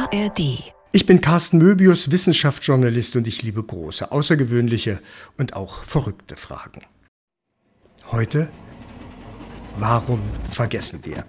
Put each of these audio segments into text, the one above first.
ARD. Ich bin Carsten Möbius, Wissenschaftsjournalist, und ich liebe große, außergewöhnliche und auch verrückte Fragen. Heute: Warum vergessen wir?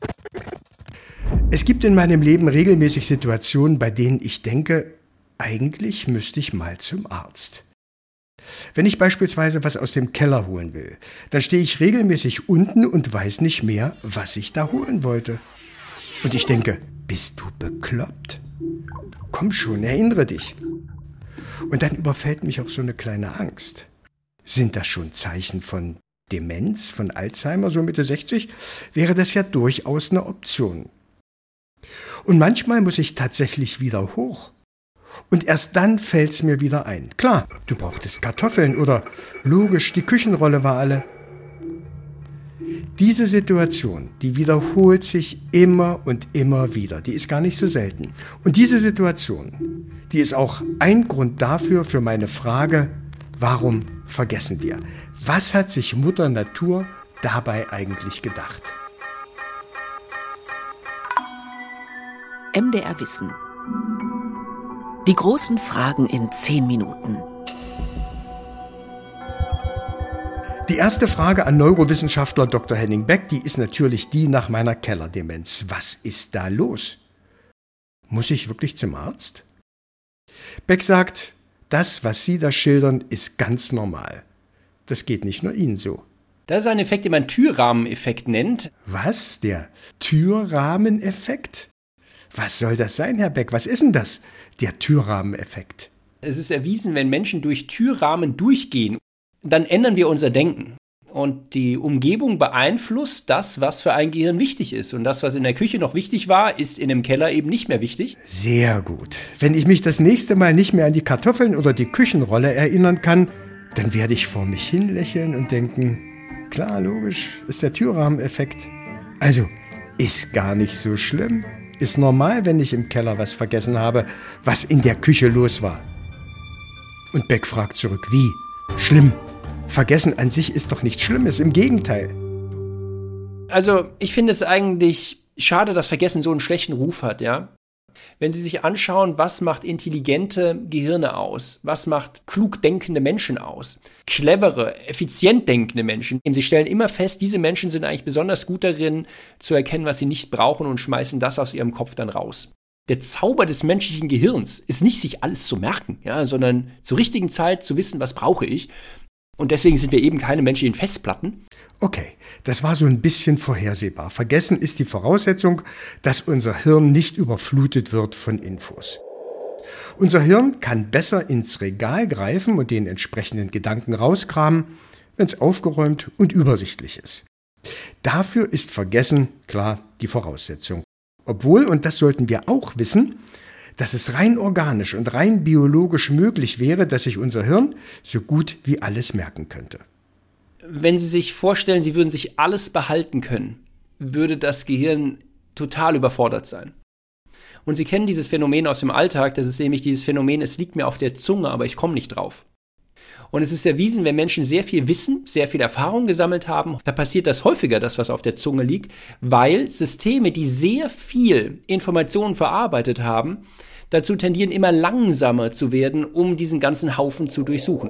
Es gibt in meinem Leben regelmäßig Situationen, bei denen ich denke, eigentlich müsste ich mal zum Arzt. Wenn ich beispielsweise was aus dem Keller holen will, dann stehe ich regelmäßig unten und weiß nicht mehr, was ich da holen wollte. Und ich denke, bist du bekloppt? Komm schon, erinnere dich. Und dann überfällt mich auch so eine kleine Angst. Sind das schon Zeichen von Demenz, von Alzheimer, so Mitte 60? Wäre das ja durchaus eine Option. Und manchmal muss ich tatsächlich wieder hoch. Und erst dann fällt's mir wieder ein. Klar, du brauchtest Kartoffeln oder logisch, die Küchenrolle war alle. Diese Situation, die wiederholt sich immer und immer wieder. Die ist gar nicht so selten. Und diese Situation, die ist auch ein Grund dafür, für meine Frage, warum vergessen wir? Was hat sich Mutter Natur dabei eigentlich gedacht? MDR Wissen. Die großen Fragen in 10 Minuten. Die erste Frage an Neurowissenschaftler Dr. Henning Beck, die ist natürlich die nach meiner Kellerdemenz. Was ist da los? Muss ich wirklich zum Arzt? Beck sagt, das, was Sie da schildern, ist ganz normal. Das geht nicht nur Ihnen so. Das ist ein Effekt, den man Türrahmeneffekt nennt. Was? Der Türrahmeneffekt? Was soll das sein, Herr Beck? Was ist denn das, der Türrahmeneffekt? Es ist erwiesen, wenn Menschen durch Türrahmen durchgehen, dann ändern wir unser Denken. Und die Umgebung beeinflusst das, was für ein Gehirn wichtig ist. Und das, was in der Küche noch wichtig war, ist in dem Keller eben nicht mehr wichtig. Sehr gut. Wenn ich mich das nächste Mal nicht mehr an die Kartoffeln oder die Küchenrolle erinnern kann, dann werde ich vor mich hin lächeln und denken, klar, logisch, ist der Türrahmeneffekt. Also, ist gar nicht so schlimm. Ist normal, wenn ich im Keller was vergessen habe, was in der Küche los war. Und Beck fragt zurück, wie? Schlimm. Vergessen an sich ist doch nichts Schlimmes, im Gegenteil. Also, ich finde es eigentlich schade, dass Vergessen so einen schlechten Ruf hat, ja. Wenn Sie sich anschauen, was macht intelligente Gehirne aus? Was macht klug denkende Menschen aus? Clevere, effizient denkende Menschen. Sie stellen immer fest, diese Menschen sind eigentlich besonders gut darin, zu erkennen, was sie nicht brauchen, und schmeißen das aus ihrem Kopf dann raus. Der Zauber des menschlichen Gehirns ist nicht, sich alles zu merken, ja, sondern zur richtigen Zeit zu wissen, was brauche ich. Und deswegen sind wir eben keine menschlichen Festplatten. Okay, das war so ein bisschen vorhersehbar. Vergessen ist die Voraussetzung, dass unser Hirn nicht überflutet wird von Infos. Unser Hirn kann besser ins Regal greifen und den entsprechenden Gedanken rauskramen, wenn es aufgeräumt und übersichtlich ist. Dafür ist Vergessen, klar, die Voraussetzung. Obwohl, und das sollten wir auch wissen, dass es rein organisch und rein biologisch möglich wäre, dass sich unser Hirn so gut wie alles merken könnte. Wenn Sie sich vorstellen, Sie würden sich alles behalten können, würde das Gehirn total überfordert sein. Und Sie kennen dieses Phänomen aus dem Alltag, das ist nämlich dieses Phänomen, es liegt mir auf der Zunge, aber ich komme nicht drauf. Und es ist erwiesen, wenn Menschen sehr viel Wissen, sehr viel Erfahrung gesammelt haben, da passiert das häufiger, das, was auf der Zunge liegt, weil Systeme, die sehr viel Informationen verarbeitet haben, dazu tendieren, immer langsamer zu werden, um diesen ganzen Haufen zu durchsuchen.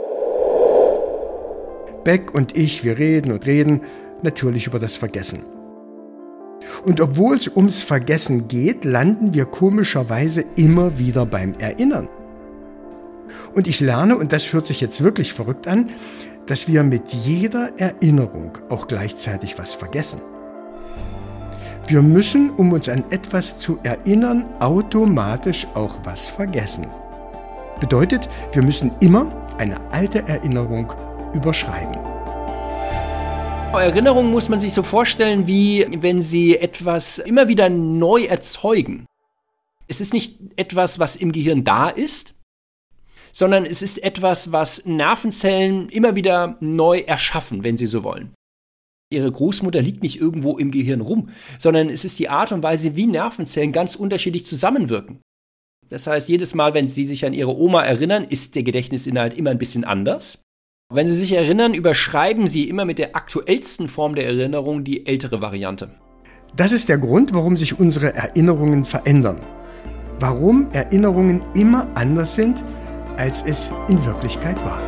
Beck und ich, wir reden und reden natürlich über das Vergessen. Und obwohl es ums Vergessen geht, landen wir komischerweise immer wieder beim Erinnern. Und ich lerne, und das hört sich jetzt wirklich verrückt an, dass wir mit jeder Erinnerung auch gleichzeitig was vergessen. Wir müssen, um uns an etwas zu erinnern, automatisch auch was vergessen. Bedeutet, wir müssen immer eine alte Erinnerung überschreiben. Erinnerung muss man sich so vorstellen, wie wenn Sie etwas immer wieder neu erzeugen. Es ist nicht etwas, was im Gehirn da ist, sondern es ist etwas, was Nervenzellen immer wieder neu erschaffen, wenn Sie so wollen. Ihre Großmutter liegt nicht irgendwo im Gehirn rum, sondern es ist die Art und Weise, wie Nervenzellen ganz unterschiedlich zusammenwirken. Das heißt, jedes Mal, wenn Sie sich an Ihre Oma erinnern, ist der Gedächtnisinhalt immer ein bisschen anders. Wenn Sie sich erinnern, überschreiben Sie immer mit der aktuellsten Form der Erinnerung die ältere Variante. Das ist der Grund, warum sich unsere Erinnerungen verändern. warum Erinnerungen immer anders sind, als es in Wirklichkeit war.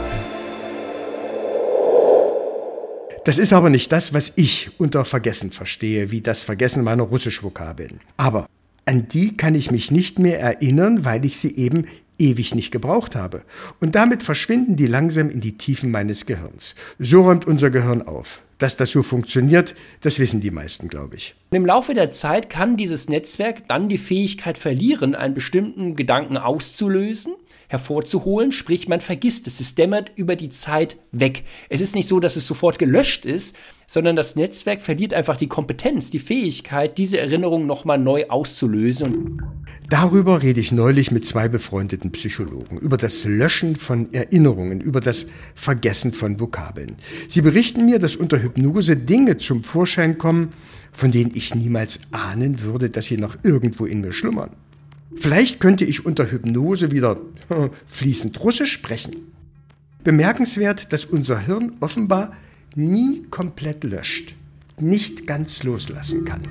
Das ist aber nicht das, was ich unter Vergessen verstehe, wie das Vergessen meiner Russisch-Vokabeln. Aber an die kann ich mich nicht mehr erinnern, weil ich sie eben ewig nicht gebraucht habe. Und damit verschwinden die langsam in die Tiefen meines Gehirns. So räumt unser Gehirn auf. Dass das so funktioniert, das wissen die meisten, glaube ich. Im Laufe der Zeit kann dieses Netzwerk dann die Fähigkeit verlieren, einen bestimmten Gedanken auszulösen, hervorzuholen, sprich man vergisst es. Es dämmert über die Zeit weg. Es ist nicht so, dass es sofort gelöscht ist, sondern das Netzwerk verliert einfach die Kompetenz, die Fähigkeit, diese Erinnerung nochmal neu auszulösen. Darüber rede ich neulich mit 2 befreundeten Psychologen, über das Löschen von Erinnerungen, über das Vergessen von Vokabeln. Sie berichten mir, dass unter Hypnose Dinge zum Vorschein kommen, von denen ich niemals ahnen würde, dass sie noch irgendwo in mir schlummern. Vielleicht könnte ich unter Hypnose wieder fließend Russisch sprechen. Bemerkenswert, dass unser Hirn offenbar nie komplett löscht, nicht ganz loslassen kann.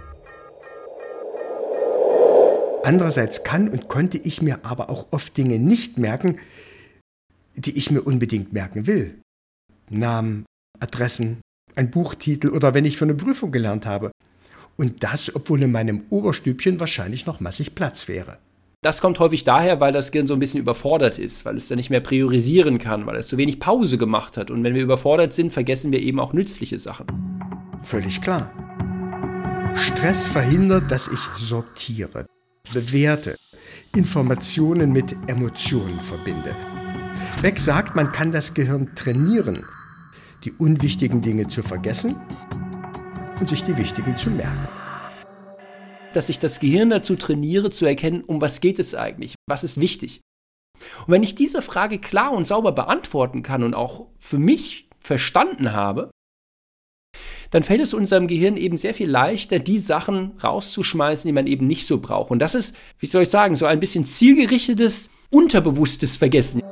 Andererseits kann und konnte ich mir aber auch oft Dinge nicht merken, die ich mir unbedingt merken will. Namen, Adressen, ein Buchtitel oder wenn ich für eine Prüfung gelernt habe. Und das, obwohl in meinem Oberstübchen wahrscheinlich noch massig Platz wäre. Das kommt häufig daher, weil das Gehirn so ein bisschen überfordert ist, weil es dann nicht mehr priorisieren kann, weil es zu wenig Pause gemacht hat. Und wenn wir überfordert sind, vergessen wir eben auch nützliche Sachen. Völlig klar. Stress verhindert, dass ich sortiere, bewerte, Informationen mit Emotionen verbinde. Beck sagt, man kann das Gehirn trainieren, die unwichtigen Dinge zu vergessen und sich die wichtigen zu merken. Dass ich das Gehirn dazu trainiere, zu erkennen, um was geht es eigentlich, was ist wichtig. Und wenn ich diese Frage klar und sauber beantworten kann und auch für mich verstanden habe, dann fällt es unserem Gehirn eben sehr viel leichter, die Sachen rauszuschmeißen, die man eben nicht so braucht. Und das ist, wie soll ich sagen, so ein bisschen zielgerichtetes, unterbewusstes Vergessen.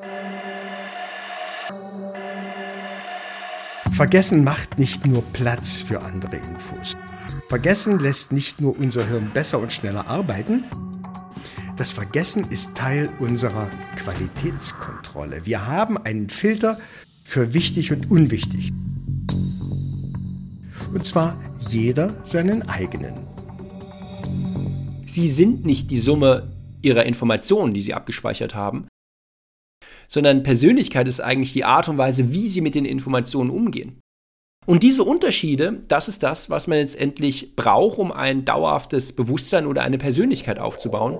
Vergessen macht nicht nur Platz für andere Infos. Vergessen lässt nicht nur unser Hirn besser und schneller arbeiten. Das Vergessen ist Teil unserer Qualitätskontrolle. Wir haben einen Filter für wichtig und unwichtig. Und zwar jeder seinen eigenen. Sie sind nicht die Summe Ihrer Informationen, die Sie abgespeichert haben, sondern Persönlichkeit ist eigentlich die Art und Weise, wie Sie mit den Informationen umgehen. Und diese Unterschiede, das ist das, was man letztendlich braucht, um ein dauerhaftes Bewusstsein oder eine Persönlichkeit aufzubauen.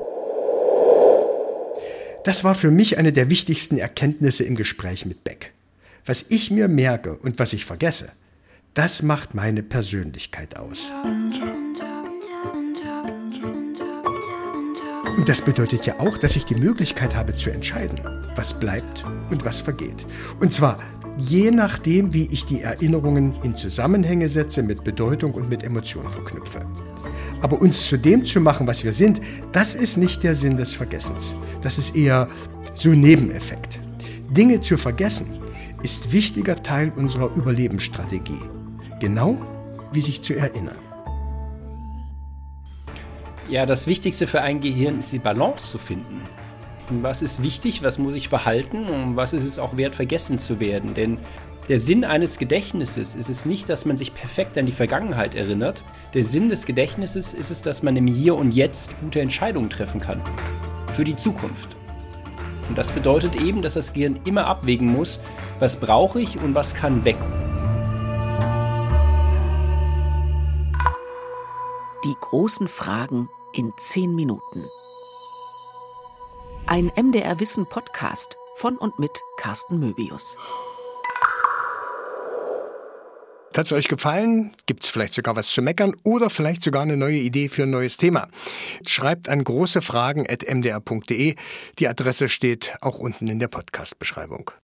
Das war für mich eine der wichtigsten Erkenntnisse im Gespräch mit Beck. Was ich mir merke und was ich vergesse, das macht meine Persönlichkeit aus. Und das bedeutet ja auch, dass ich die Möglichkeit habe zu entscheiden, was bleibt und was vergeht. Und zwar je nachdem, wie ich die Erinnerungen in Zusammenhänge setze, mit Bedeutung und mit Emotionen verknüpfe. Aber uns zu dem zu machen, was wir sind, das ist nicht der Sinn des Vergessens. Das ist eher so ein Nebeneffekt. Dinge zu vergessen ist wichtiger Teil unserer Überlebensstrategie. Genau wie sich zu erinnern. Ja, das Wichtigste für ein Gehirn ist die Balance zu finden. Was ist wichtig, was muss ich behalten und was ist es auch wert, vergessen zu werden? Denn der Sinn eines Gedächtnisses ist es nicht, dass man sich perfekt an die Vergangenheit erinnert. Der Sinn des Gedächtnisses ist es, dass man im Hier und Jetzt gute Entscheidungen treffen kann. Für die Zukunft. Und das bedeutet eben, dass das Gehirn immer abwägen muss, was brauche ich und was kann weg. Die großen Fragen in 10 Minuten. Ein MDR-Wissen-Podcast von und mit Carsten Möbius. Hat es euch gefallen? Gibt es vielleicht sogar was zu meckern oder vielleicht sogar eine neue Idee für ein neues Thema? Schreibt an großefragen@mdr.de. Die Adresse steht auch unten in der Podcast-Beschreibung.